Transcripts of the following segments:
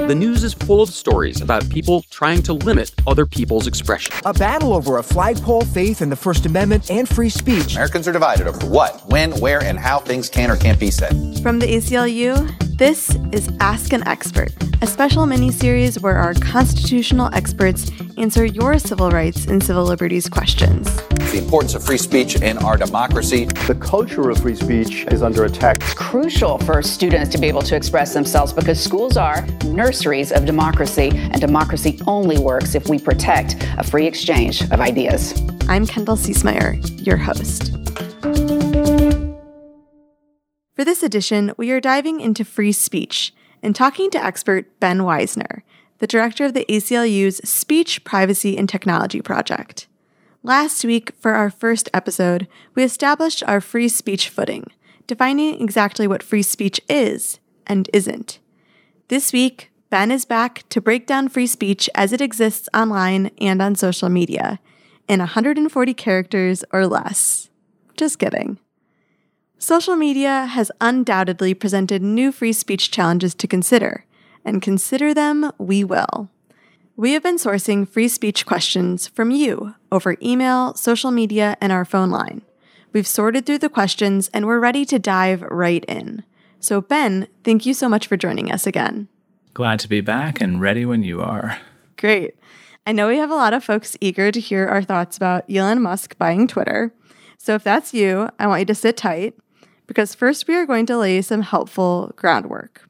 The news is full of stories about people trying to limit other people's expression. A battle over a flagpole, faith in the First Amendment, and free speech. Americans are divided over what, when, where, and how things can or can't be said. From the ACLU, this is Ask an Expert, a special mini-series where our constitutional experts answer your civil rights and civil liberties questions. The importance of free speech in our democracy. The culture of free speech is under attack. It's crucial for students to be able to express themselves because schools are nurseries of democracy, and democracy only works if we protect a free exchange of ideas. I'm Kendall Ciesmeyer, your host. For this edition, we are diving into free speech and talking to expert Ben Weisner, the director of the ACLU's Speech, Privacy, and Technology Project. Last week, for our first episode, we established our free speech footing, defining exactly what free speech is and isn't. This week, Ben is back to break down free speech as it exists online and on social media, in 140 characters or less. Just kidding. Social media has undoubtedly presented new free speech challenges to consider, and consider them we will. We have been sourcing free speech questions from you over email, social media, and our phone line. We've sorted through the questions and we're ready to dive right in. So Ben, thank you so much for joining us again. Glad to be back and ready when you are. Great. I know we have a lot of folks eager to hear our thoughts about Elon Musk buying Twitter. So if that's you, I want you to sit tight because first we are going to lay some helpful groundwork.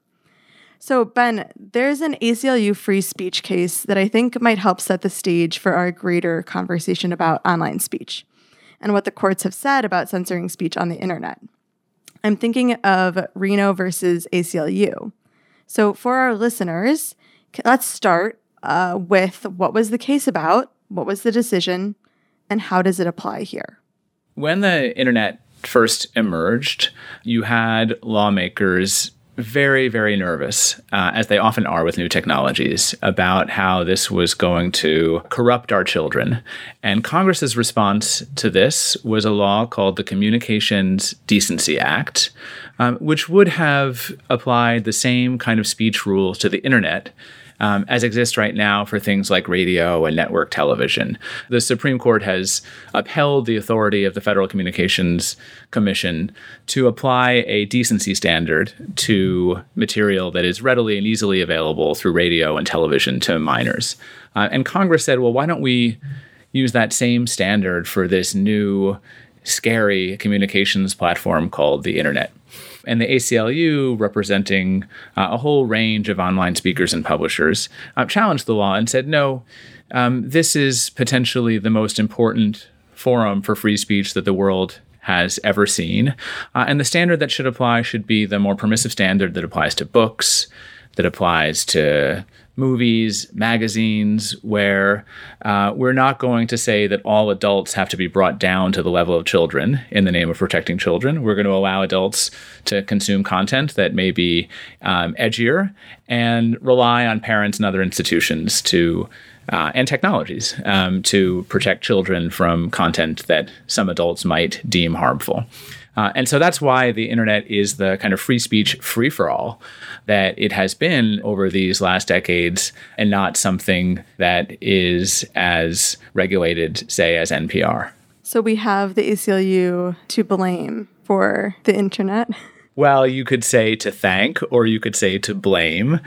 So, Ben, there's an ACLU free speech case that I think might help set the stage for our greater conversation about online speech and what the courts have said about censoring speech on the internet. I'm thinking of Reno versus ACLU. So, for our listeners, let's start with what was the case about, what was the decision, and how does it apply here? When the internet first emerged, you had lawmakers very, very nervous, as they often are with new technologies, about how this was going to corrupt our children. And Congress's response to this was a law called the Communications Decency Act, which would have applied the same kind of speech rules to the internet as exist right now for things like radio and network television. The Supreme Court has upheld the authority of the Federal Communications Commission to apply a decency standard to material that is readily and easily available through radio and television to minors. And Congress said, well, why don't we use that same standard for this new, scary communications platform called the internet? And the ACLU, representing a whole range of online speakers and publishers, challenged the law and said, no, this is potentially the most important forum for free speech that the world has ever seen. And the standard that should apply should be the more permissive standard that applies to books, that applies to movies, magazines, where we're not going to say that all adults have to be brought down to the level of children in the name of protecting children. We're going to allow adults to consume content that may be edgier and rely on parents and other institutions to and technologies to protect children from content that some adults might deem harmful. And so that's why the internet is the kind of free speech free-for-all that it has been over these last decades, and not something that is as regulated, say, as NPR. So we have the ACLU to blame for the internet. Well, you could say to thank, or you could say to blame.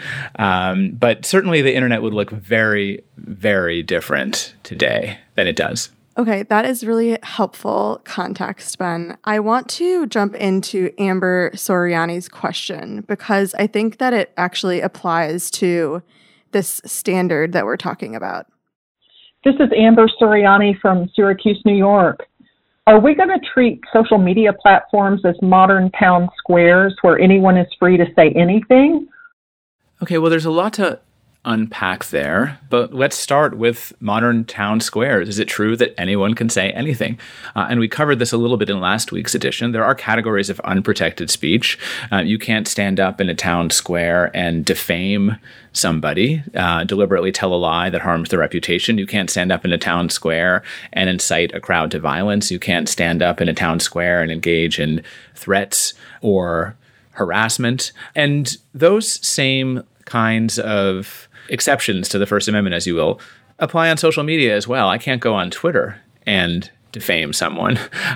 But certainly the internet would look very, very different today than it does. Okay, that is really helpful context, Ben. I want to jump into Amber Soriani's question because I think that it actually applies to this standard that we're talking about. This is Amber Soriani from Syracuse, New York. Are we going to treat social media platforms as modern town squares where anyone is free to say anything? Okay, well, there's a lot to unpack there, but let's start with modern town squares. Is it true that anyone can say anything? And we covered this a little bit in last week's edition. There are categories of unprotected speech. You can't stand up in a town square and defame somebody, deliberately tell a lie that harms their reputation. You can't stand up in a town square and incite a crowd to violence. You can't stand up in a town square and engage in threats or harassment. And those same kinds of exceptions to the First Amendment, as you will, apply on social media as well. I can't go on Twitter and defame someone.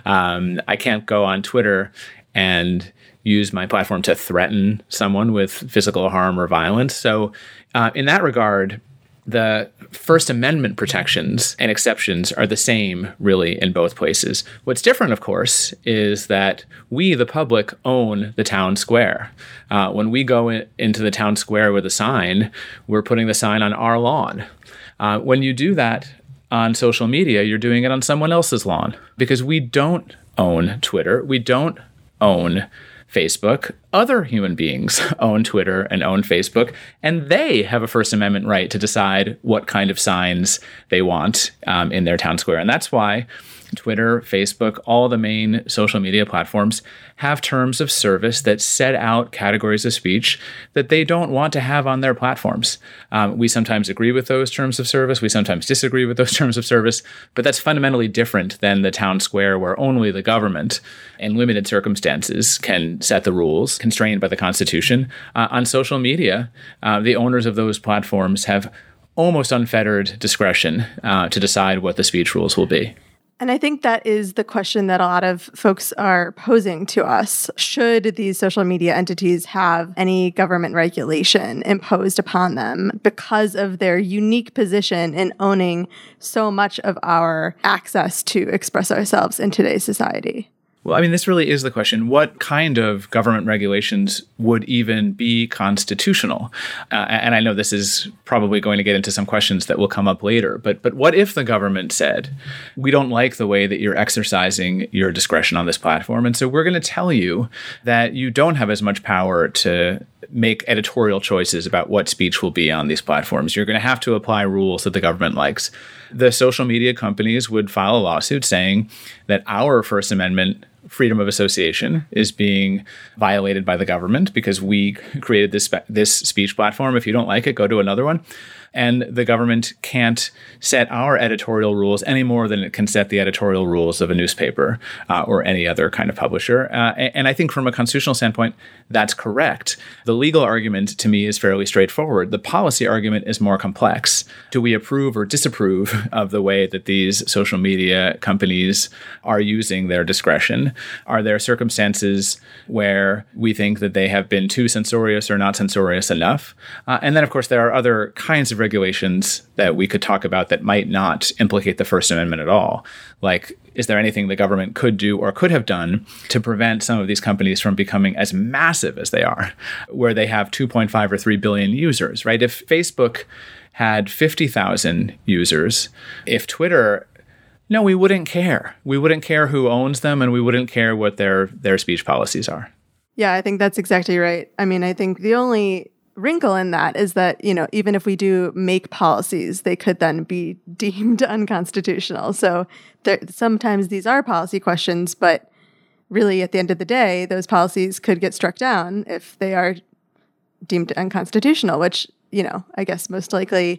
I can't go on Twitter and use my platform to threaten someone with physical harm or violence. So in that regard, the First Amendment protections and exceptions are the same, really, in both places. What's different, of course, is that we, the public, own the town square. When we go into the town square with a sign, we're putting the sign on our lawn. When you do that on social media, you're doing it on someone else's lawn, because we don't own Twitter. We don't own Facebook. Other human beings own Twitter and own Facebook, and they have a First Amendment right to decide what kind of signs they want in their town square. And that's why Twitter, Facebook, all the main social media platforms have terms of service that set out categories of speech that they don't want to have on their platforms. We sometimes agree with those terms of service. We sometimes disagree with those terms of service. But that's fundamentally different than the town square, where only the government, in limited circumstances, can set the rules, constrained by the Constitution. On social media, the owners of those platforms have almost unfettered discretion to decide what the speech rules will be. And I think that is the question that a lot of folks are posing to us. Should these social media entities have any government regulation imposed upon them because of their unique position in owning so much of our access to express ourselves in today's society? Well, I mean, this really is the question. What kind of government regulations would even be constitutional? And I know this is probably going to get into some questions that will come up later, but what if the government said, we don't like the way that you're exercising your discretion on this platform, and so we're going to tell you that you don't have as much power to make editorial choices about what speech will be on these platforms. You're going to have to apply rules that the government likes. The social media companies would file a lawsuit saying that our First Amendment freedom of association is being violated by the government because we created this speech platform. If you don't like it, go to another one. And the government can't set our editorial rules any more than it can set the editorial rules of a newspaper or any other kind of publisher. And I think from a constitutional standpoint, that's correct. The legal argument to me is fairly straightforward. The policy argument is more complex. Do we approve or disapprove of the way that these social media companies are using their discretion? Are there circumstances where we think that they have been too censorious or not censorious enough? And then, of course, there are other kinds of regulations that we could talk about that might not implicate the First Amendment at all. Like, is there anything the government could do or could have done to prevent some of these companies from becoming as massive as they are, where they have 2.5 or 3 billion users, right? If Facebook had 50,000 users, if Twitter, no, we wouldn't care. We wouldn't care who owns them, and we wouldn't care what their speech policies are. Yeah, I think that's exactly right. I mean, I think the only wrinkle in that is that, you know, even if we do make policies, they could then be deemed unconstitutional. So sometimes these are policy questions, but really at the end of the day, those policies could get struck down if they are deemed unconstitutional, which, you know, I guess most likely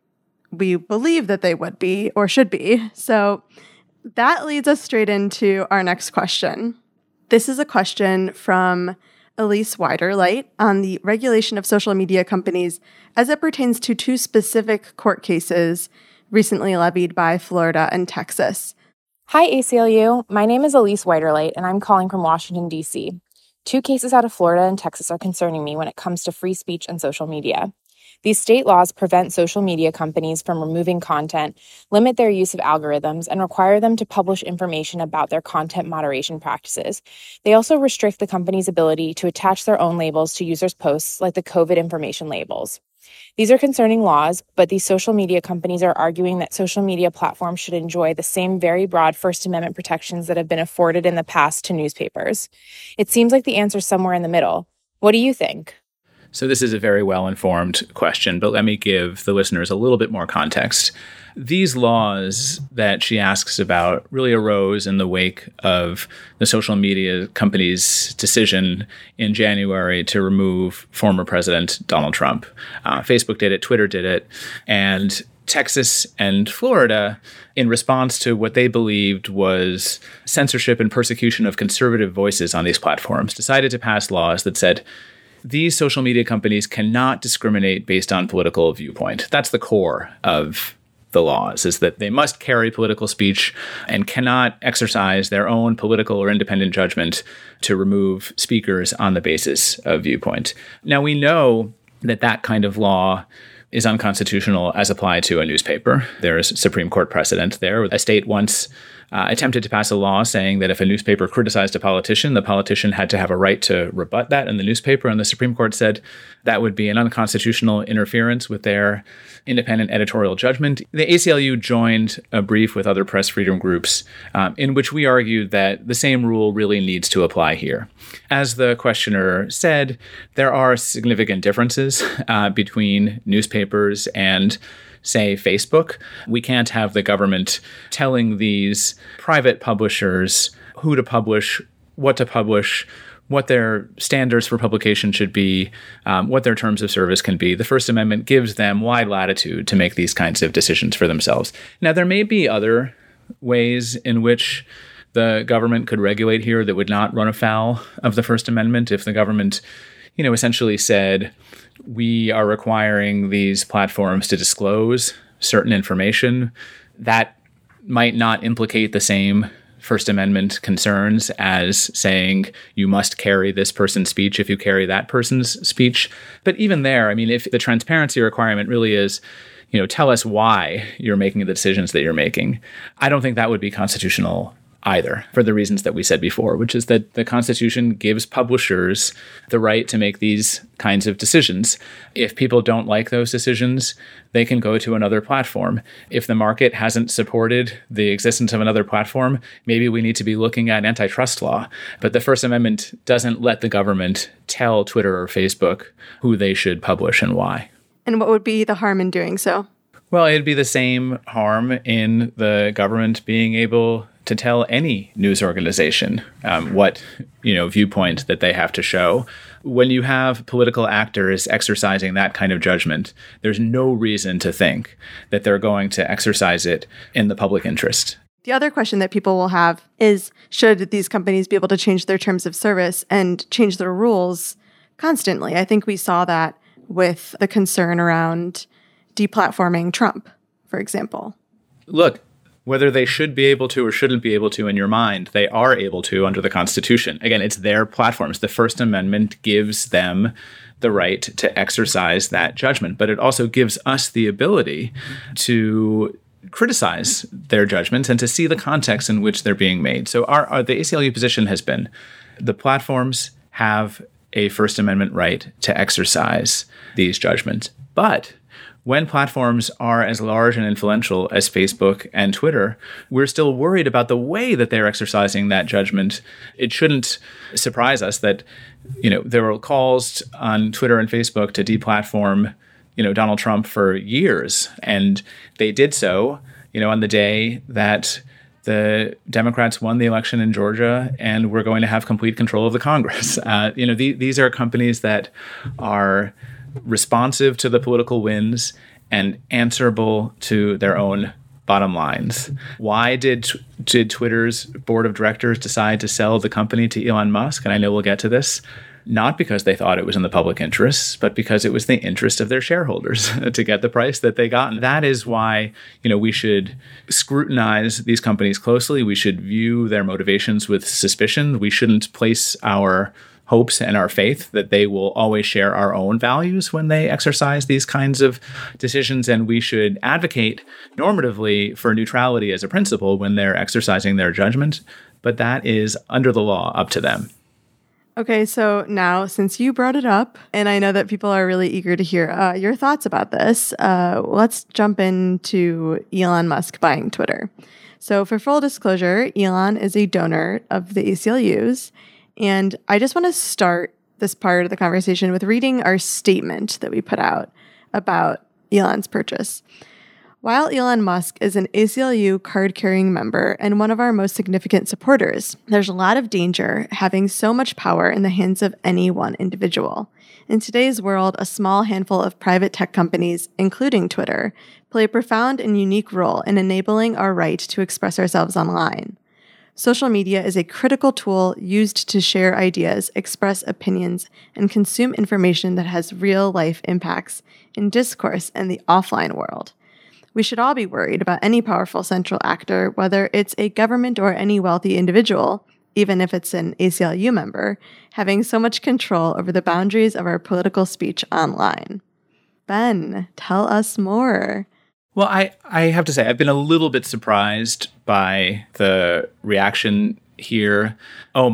we believe that they would be or should be. So that leads us straight into our next question. This is a question from Elise Weiderlight on the regulation of social media companies as it pertains to two specific court cases recently levied by Florida and Texas. Hi, ACLU. My name is Elise Weiderlight, and I'm calling from Washington, D.C. Two cases out of Florida and Texas are concerning me when it comes to free speech and social media. These state laws prevent social media companies from removing content, limit their use of algorithms, and require them to publish information about their content moderation practices. They also restrict the company's ability to attach their own labels to users' posts, like the COVID information labels. These are concerning laws, but these social media companies are arguing that social media platforms should enjoy the same very broad First Amendment protections that have been afforded in the past to newspapers. It seems like the answer's somewhere in the middle. What do you think? So this is a very well-informed question, but let me give the listeners a little bit more context. These laws that she asks about really arose in the wake of the social media company's decision in January to remove former President Donald Trump. Facebook did it, Twitter did it, and Texas and Florida, in response to what they believed was censorship and persecution of conservative voices on these platforms, decided to pass laws that said, these social media companies cannot discriminate based on political viewpoint. That's the core of the laws, is that they must carry political speech and cannot exercise their own political or independent judgment to remove speakers on the basis of viewpoint. Now, we know that that kind of law is unconstitutional as applied to a newspaper. There is Supreme Court precedent there. A state once attempted to pass a law saying that if a newspaper criticized a politician, the politician had to have a right to rebut that in the newspaper. And the Supreme Court said that would be an unconstitutional interference with their independent editorial judgment. The ACLU joined a brief with other press freedom groups in which we argued that the same rule really needs to apply here. As the questioner said, there are significant differences between newspapers and, say, Facebook. We can't have the government telling these private publishers who to publish, what their standards for publication should be, what their terms of service can be. The First Amendment gives them wide latitude to make these kinds of decisions for themselves. Now, there may be other ways in which the government could regulate here that would not run afoul of the First Amendment. If the government, essentially said, we are requiring these platforms to disclose certain information, that might not implicate the same First Amendment concerns as saying you must carry this person's speech if you carry that person's speech. But even there, if the transparency requirement really is, tell us why you're making the decisions that you're making, I don't think that would be constitutional either, for the reasons that we said before, which is that the Constitution gives publishers the right to make these kinds of decisions. If people don't like those decisions, they can go to another platform. If the market hasn't supported the existence of another platform, maybe we need to be looking at antitrust law. But the First Amendment doesn't let the government tell Twitter or Facebook who they should publish and why. And what would be the harm in doing so? Well, it'd be the same harm in the government being able to tell any news organization what viewpoint that they have to show. When you have political actors exercising that kind of judgment, there's no reason to think that they're going to exercise it in the public interest. The other question that people will have is, should these companies be able to change their terms of service and change their rules constantly? I think we saw that with the concern around deplatforming Trump, for example. Look, whether they should be able to or shouldn't be able to in your mind, they are able to under the Constitution. Again, it's their platforms. The First Amendment gives them the right to exercise that judgment, but it also gives us the ability to criticize their judgments and to see the context in which they're being made. So the ACLU position has been the platforms have a First Amendment right to exercise these judgments. But when platforms are as large and influential as Facebook and Twitter, we're still worried about the way that they're exercising that judgment. It shouldn't surprise us that, there were calls on Twitter and Facebook to deplatform, Donald Trump for years. And they did so, on the day that the Democrats won the election in Georgia and we're going to have complete control of the Congress. These are companies that are responsive to the political winds and answerable to their own bottom lines. Why did Twitter's board of directors decide to sell the company to Elon Musk? And I know we'll get to this. Not because they thought it was in the public interest, but because it was the interest of their shareholders to get the price that they got. And that is why, we should scrutinize these companies closely. We should view their motivations with suspicion. We shouldn't place our hopes and our faith that they will always share our own values when they exercise these kinds of decisions. And we should advocate normatively for neutrality as a principle when they're exercising their judgment. But that is under the law up to them. Okay, so now since you brought it up, and I know that people are really eager to hear your thoughts about this, let's jump into Elon Musk buying Twitter. So for full disclosure, Elon is a donor of the ACLU's. And I just want to start this part of the conversation with reading our statement that we put out about Elon's purchase. While Elon Musk is an ACLU card-carrying member and one of our most significant supporters, there's a lot of danger having so much power in the hands of any one individual. In today's world, a small handful of private tech companies, including Twitter, play a profound and unique role in enabling our right to express ourselves online. Social media is a critical tool used to share ideas, express opinions, and consume information that has real-life impacts in discourse and the offline world. We should all be worried about any powerful central actor, whether it's a government or any wealthy individual, even if it's an ACLU member, having so much control over the boundaries of our political speech online. Ben, tell us more. Well, I have to say, I've been a little bit surprised by the reaction here. Oh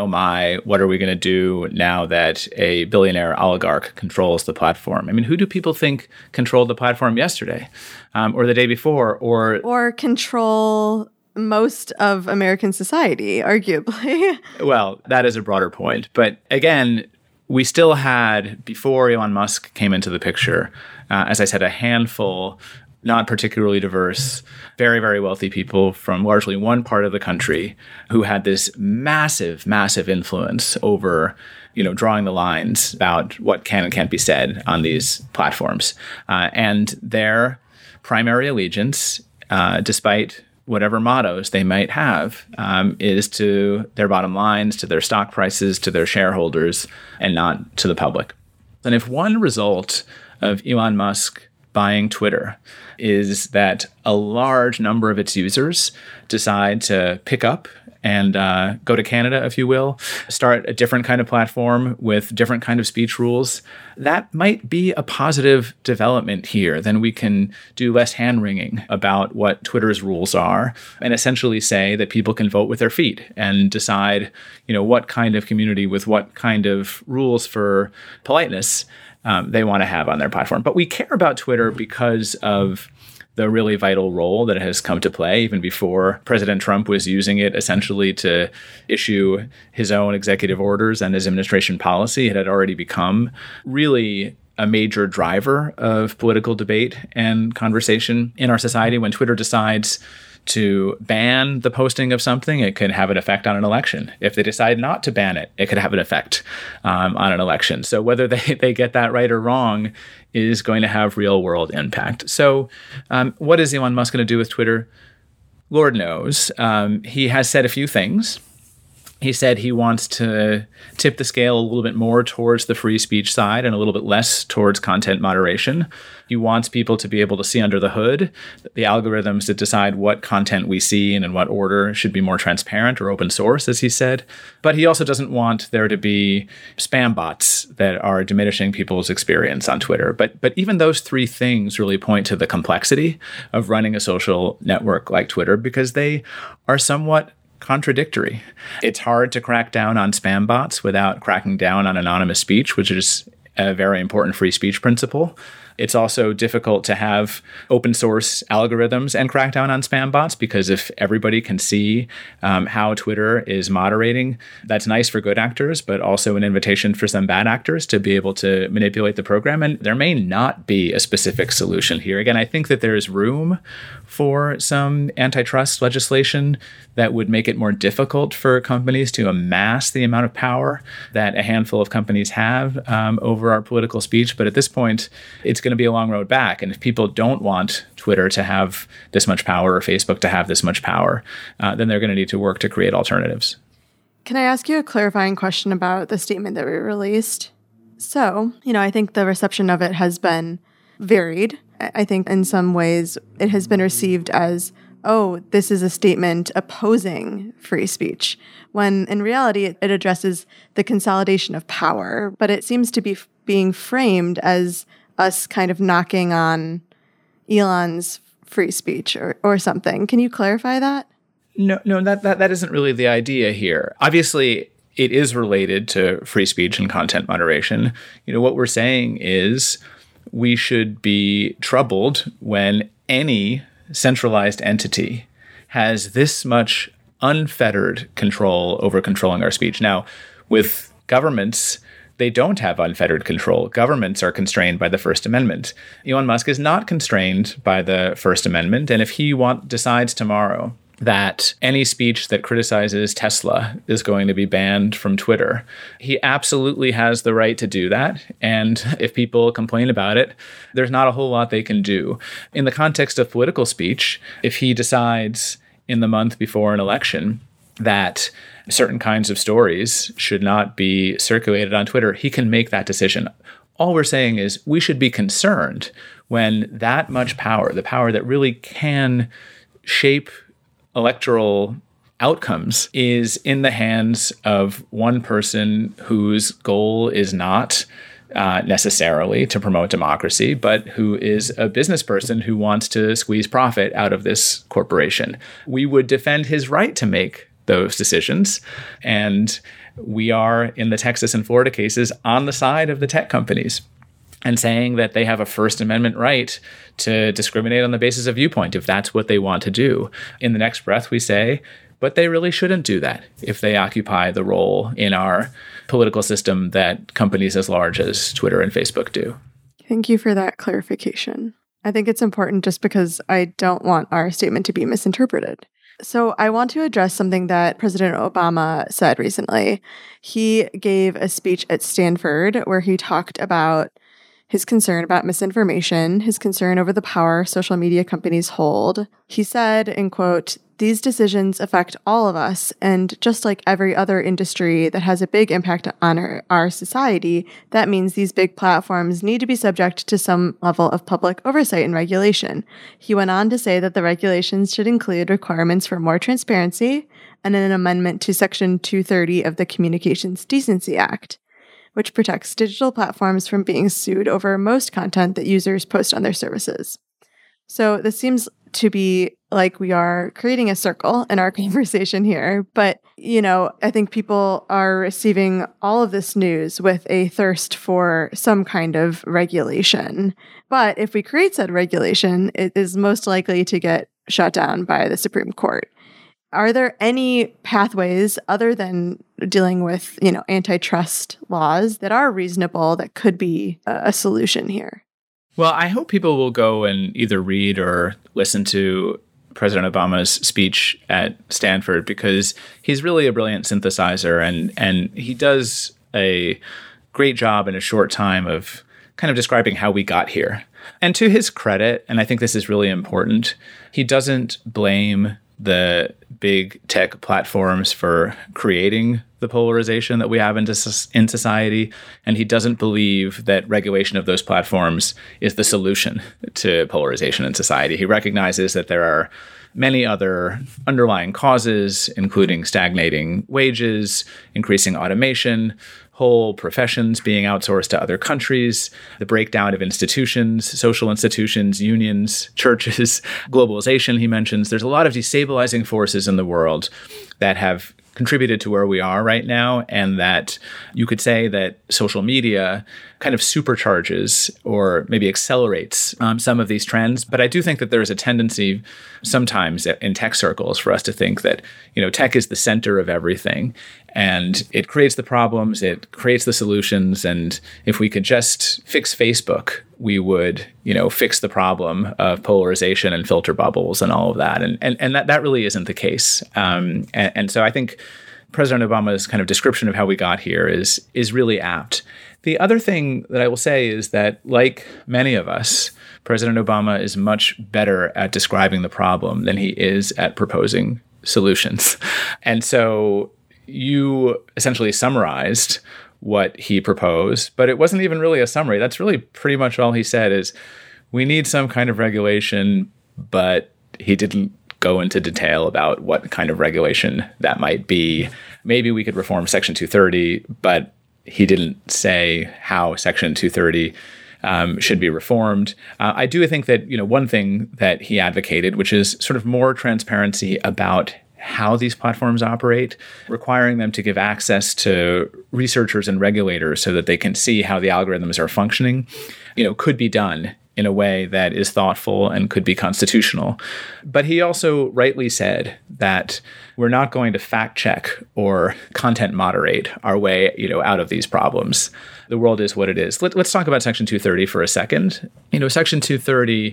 my, what are we going to do now that a billionaire oligarch controls the platform? I mean, who do people think controlled the platform yesterday or the day before? Or control most of American society, arguably. Well, that is a broader point. But again, we still had, before Elon Musk came into the picture, as I said, a handful, not particularly diverse, very, very wealthy people from largely one part of the country who had this massive, massive influence over, drawing the lines about what can and can't be said on these platforms. And their primary allegiance, despite whatever mottos they might have, is to their bottom lines, to their stock prices, to their shareholders, and not to the public. And if one result of Elon Musk buying Twitter is that a large number of its users decide to pick up and go to Canada, if you will, start a different kind of platform with different kind of speech rules, that might be a positive development here. Then we can do less hand-wringing about what Twitter's rules are and essentially say that people can vote with their feet and decide, what kind of community with what kind of rules for politeness they want to have on their platform. But we care about Twitter because of the really vital role that it has come to play, even before President Trump was using it essentially to issue his own executive orders and his administration policy. It had already become really a major driver of political debate and conversation in our society. When Twitter decides to ban the posting of something, it could have an effect on an election. If they decide not to ban it, it could have an effect on an election. So whether they get that right or wrong is going to have real world impact. So what is Elon Musk going to do with Twitter? Lord knows. He has said a few things. He said he wants to tip the scale a little bit more towards the free speech side and a little bit less towards content moderation. He wants people to be able to see under the hood. The algorithms that decide what content we see and in what order should be more transparent or open source, as he said. But he also doesn't want there to be spam bots that are diminishing people's experience on Twitter. But even those three things really point to the complexity of running a social network like Twitter, because they are somewhat contradictory. It's hard to crack down on spam bots without cracking down on anonymous speech, which is a very important free speech principle. It's also difficult to have open source algorithms and crack down on spam bots, because if everybody can see how Twitter is moderating, that's nice for good actors, but also an invitation for some bad actors to be able to manipulate the program. And there may not be a specific solution here. Again, I think that there is room for some antitrust legislation that would make it more difficult for companies to amass the amount of power that a handful of companies have over our political speech. But at this point, it's going to be a long road back. And if people don't want Twitter to have this much power or Facebook to have this much power, then they're going to need to work to create alternatives. Can I ask you a clarifying question about the statement that we released? So, I think the reception of it has been varied. I think in some ways it has been received as, oh, this is a statement opposing free speech, when in reality it addresses the consolidation of power. But it seems to be being framed as us kind of knocking on Elon's free speech or something. Can you clarify that? No, that isn't really the idea here. Obviously, it is related to free speech and content moderation. What we're saying is we should be troubled when any centralized entity has this much unfettered control over controlling our speech. Now, with governments, they don't have unfettered control. Governments are constrained by the First Amendment. Elon Musk is not constrained by the First Amendment. And if he decides tomorrow that any speech that criticizes Tesla is going to be banned from Twitter, he absolutely has the right to do that. And if people complain about it, there's not a whole lot they can do. In the context of political speech, if he decides in the month before an election that certain kinds of stories should not be circulated on Twitter, he can make that decision. All we're saying is we should be concerned when that much power, the power that really can shape electoral outcomes, is in the hands of one person whose goal is not necessarily to promote democracy, but who is a business person who wants to squeeze profit out of this corporation. We would defend his right to make those decisions. And we are, in the Texas and Florida cases, on the side of the tech companies and saying that they have a First Amendment right to discriminate on the basis of viewpoint if that's what they want to do. In the next breath, we say, but they really shouldn't do that if they occupy the role in our political system that companies as large as Twitter and Facebook do. Thank you for that clarification. I think it's important just because I don't want our statement to be misinterpreted. So I want to address something that President Obama said recently. He gave a speech at Stanford where he talked about his concern about misinformation, his concern over the power social media companies hold. He said, in quote, "These decisions affect all of us, and just like every other industry that has a big impact on our society, that means these big platforms need to be subject to some level of public oversight and regulation." He went on to say that the regulations should include requirements for more transparency and an amendment to Section 230 of the Communications Decency Act, which protects digital platforms from being sued over most content that users post on their services. So this seems to be like we are creating a circle in our conversation here. But, I think people are receiving all of this news with a thirst for some kind of regulation. But if we create said regulation, it is most likely to get shut down by the Supreme Court. Are there any pathways other than dealing with, antitrust laws that are reasonable that could be a solution here? Well, I hope people will go and either read or listen to President Obama's speech at Stanford, because he's really a brilliant synthesizer, and he does a great job in a short time of kind of describing how we got here. And to his credit, and I think this is really important, he doesn't blame the big tech platforms for creating the polarization that we have in society, and he doesn't believe that regulation of those platforms is the solution to polarization in society. He recognizes that there are many other underlying causes, including stagnating wages, increasing automation, whole professions being outsourced to other countries, the breakdown of institutions, social institutions, unions, churches, globalization, he mentions. There's a lot of destabilizing forces in the world that have contributed to where we are right now, and that you could say that social media kind of supercharges or maybe accelerates some of these trends. But I do think that there is a tendency sometimes in tech circles for us to think that, tech is the center of everything, and it creates the problems, it creates the solutions. And if we could just fix Facebook, we would, fix the problem of polarization and filter bubbles and all of that. And that really isn't the case. And so I think President Obama's kind of description of how we got here is really apt. The other thing that I will say is that, like many of us, President Obama is much better at describing the problem than he is at proposing solutions. And so you essentially summarized what he proposed, but it wasn't even really a summary. That's really pretty much all he said is, we need some kind of regulation, but he didn't go into detail about what kind of regulation that might be. Maybe we could reform Section 230, but he didn't say how Section 230 should be reformed. I do think that, one thing that he advocated, which is sort of more transparency about how these platforms operate, requiring them to give access to researchers and regulators so that they can see how the algorithms are functioning, could be done in a way that is thoughtful and could be constitutional. But he also rightly said that we're not going to fact check or content moderate our way, out of these problems. The world is what it is. Let's talk about Section 230 for a second. Section 230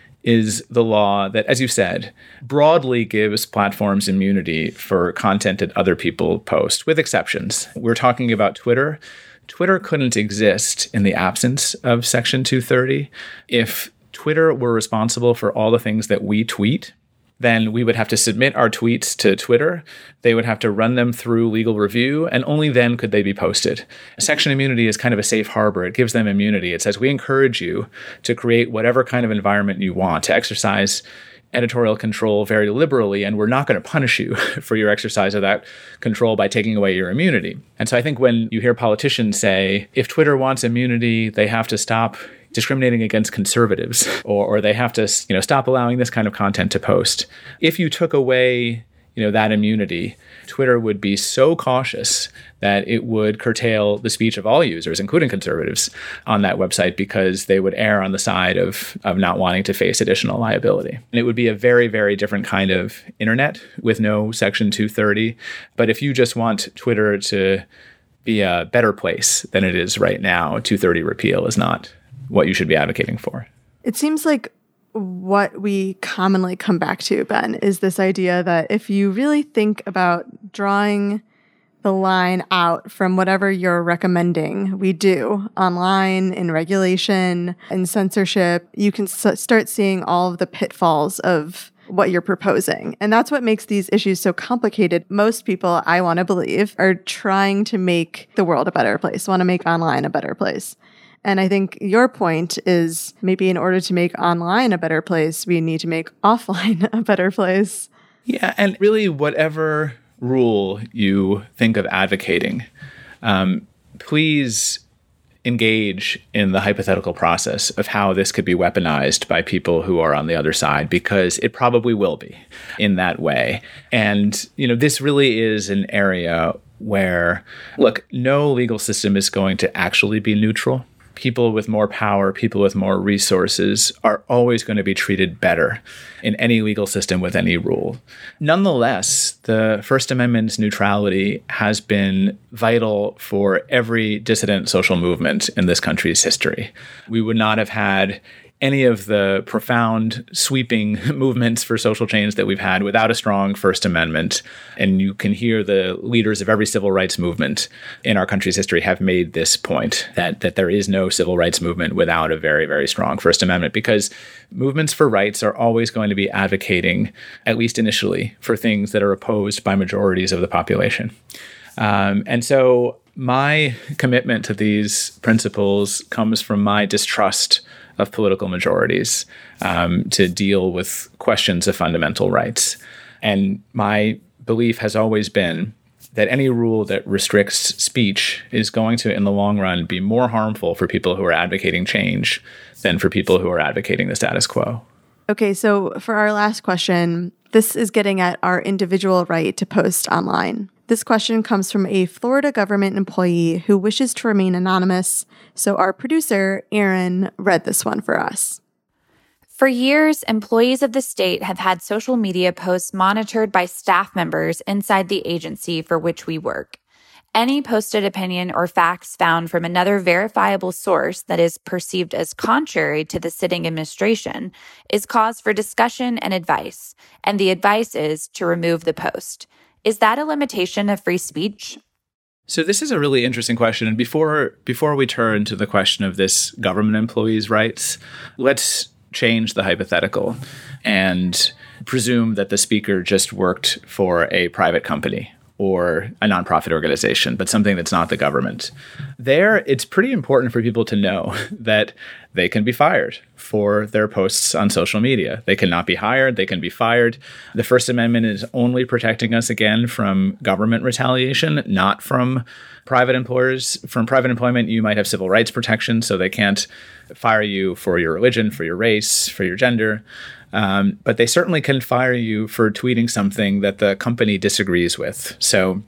is the law that, as you said, broadly gives platforms immunity for content that other people post, with exceptions. We're talking about Twitter. Twitter couldn't exist in the absence of Section 230. If Twitter were responsible for all the things that we tweet, then we would have to submit our tweets to Twitter. They would have to run them through legal review, and only then could they be posted. Section immunity is kind of a safe harbor. It gives them immunity. It says we encourage you to create whatever kind of environment you want, to exercise editorial control very liberally, and we're not going to punish you for your exercise of that control by taking away your immunity. And so I think when you hear politicians say, if Twitter wants immunity, they have to stop discriminating against conservatives, or they have to, stop allowing this kind of content to post. If you took away, that immunity, Twitter would be so cautious that it would curtail the speech of all users, including conservatives, on that website because they would err on the side of not wanting to face additional liability. And it would be a very, very different kind of internet with no Section 230. But if you just want Twitter to be a better place than it is right now, 230 repeal is not what you should be advocating for. It seems like what we commonly come back to, Ben, is this idea that if you really think about drawing the line out from whatever you're recommending we do online, in regulation, in censorship, you can start seeing all of the pitfalls of what you're proposing. And that's what makes these issues so complicated. Most people, I want to believe, are trying to make the world a better place, want to make online a better place. And I think your point is maybe in order to make online a better place, we need to make offline a better place. Yeah, and really whatever rule you think of advocating, please engage in the hypothetical process of how this could be weaponized by people who are on the other side, because it probably will be in that way. And, this really is an area where, look, no legal system is going to actually be neutral. People with more power, people with more resources are always going to be treated better in any legal system with any rule. Nonetheless, the First Amendment's neutrality has been vital for every dissident social movement in this country's history. We would not have had any of the profound, sweeping movements for social change that we've had without a strong First Amendment. And you can hear the leaders of every civil rights movement in our country's history have made this point, that there is no civil rights movement without a very, very strong First Amendment, because movements for rights are always going to be advocating, at least initially, for things that are opposed by majorities of the population. And so my commitment to these principles comes from my distrust of political majorities to deal with questions of fundamental rights. And my belief has always been that any rule that restricts speech is going to, in the long run, be more harmful for people who are advocating change than for people who are advocating the status quo. Okay, so for our last question, this is getting at our individual right to post online. This question comes from a Florida government employee who wishes to remain anonymous, so our producer, Aaron, read this one for us. For years, employees of the state have had social media posts monitored by staff members inside the agency for which we work. Any posted opinion or facts found from another verifiable source that is perceived as contrary to the sitting administration is cause for discussion and advice, and the advice is to remove the post. Is that a limitation of free speech? So this is a really interesting question. And before we turn to the question of this government employee's rights, let's change the hypothetical and presume that the speaker just worked for a private company or a nonprofit organization, but something that's not the government. There, it's pretty important for people to know that they can be fired for their posts on social media. They cannot be hired, they can be fired. The First Amendment is only protecting us, again, from government retaliation, not from private employers. From private employment, you might have civil rights protection, so they can't fire you for your religion, for your race, for your gender. But they certainly can fire you for tweeting something that the company disagrees with. So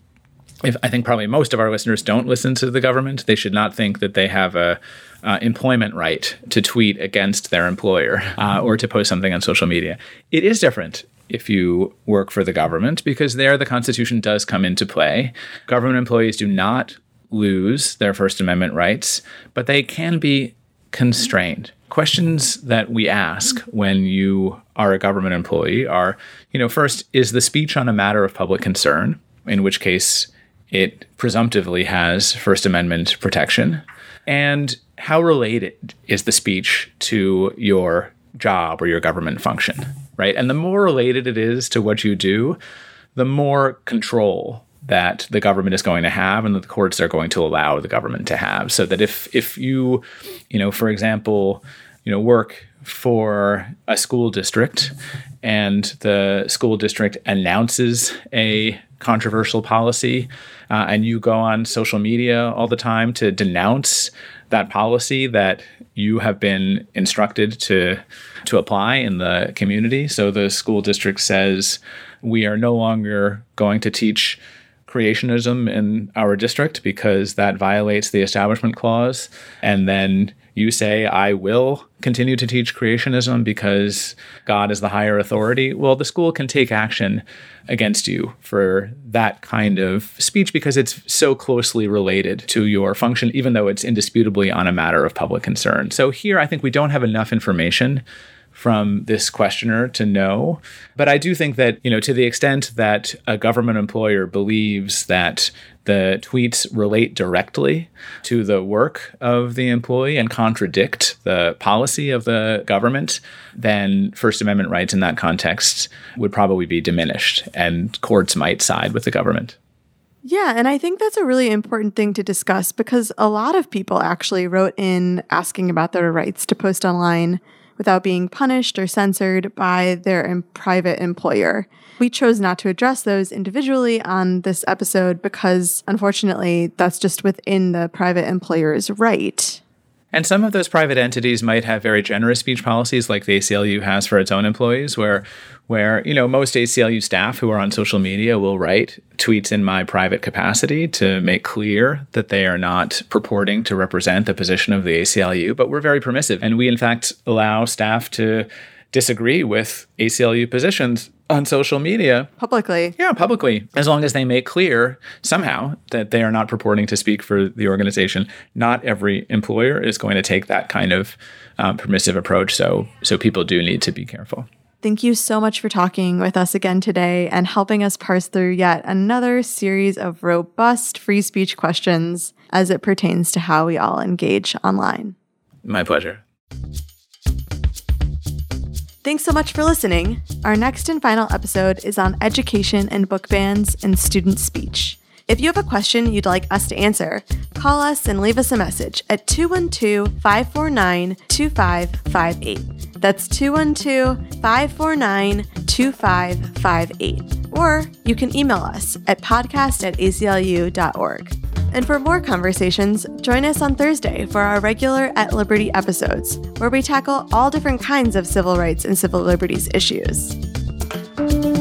I think probably most of our listeners don't listen to the government. They should not think that they have a employment right to tweet against their employer or to post something on social media. It is different if you work for the government, because there the Constitution does come into play. Government employees do not lose their First Amendment rights, but they can be constrained. Questions that we ask when you are a government employee are, first, is the speech on a matter of public concern, in which case it presumptively has First Amendment protection? And how related is the speech to your job or your government function, right? And the more related it is to what you do, the more control that the government is going to have and that the courts are going to allow the government to have. So that if you, for example, work for a school district and the school district announces a controversial policy and you go on social media all the time to denounce that policy that you have been instructed to apply in the community. So the school district says, we are no longer going to teach creationism in our district because that violates the Establishment Clause. And then you say, I will continue to teach creationism because God is the higher authority. Well, the school can take action against you for that kind of speech because it's so closely related to your function, even though it's indisputably on a matter of public concern. So here, I think we don't have enough information from this questioner to know. But I do think that, to the extent that a government employer believes that the tweets relate directly to the work of the employee and contradict the policy of the government, then First Amendment rights in that context would probably be diminished and courts might side with the government. Yeah, and I think that's a really important thing to discuss because a lot of people actually wrote in asking about their rights to post online without being punished or censored by their private employer. We chose not to address those individually on this episode because, unfortunately, that's just within the private employer's right. And some of those private entities might have very generous speech policies like the ACLU has for its own employees, where most ACLU staff who are on social media will write tweets in my private capacity to make clear that they are not purporting to represent the position of the ACLU, but we're very permissive. And we, in fact, allow staff to disagree with ACLU positions on social media. Publicly. Yeah, publicly. As long as they make clear somehow that they are not purporting to speak for the organization. Not every employer is going to take that kind of permissive approach. So people do need to be careful. Thank you so much for talking with us again today and helping us parse through yet another series of robust free speech questions as it pertains to how we all engage online. My pleasure. Thanks so much for listening. Our next and final episode is on education and book bans and student speech. If you have a question you'd like us to answer, call us and leave us a message at 212-549-2558. That's 212-549-2558. Or you can email us at podcast@aclu.org. And for more conversations, join us on Thursday for our regular At Liberty episodes, where we tackle all different kinds of civil rights and civil liberties issues.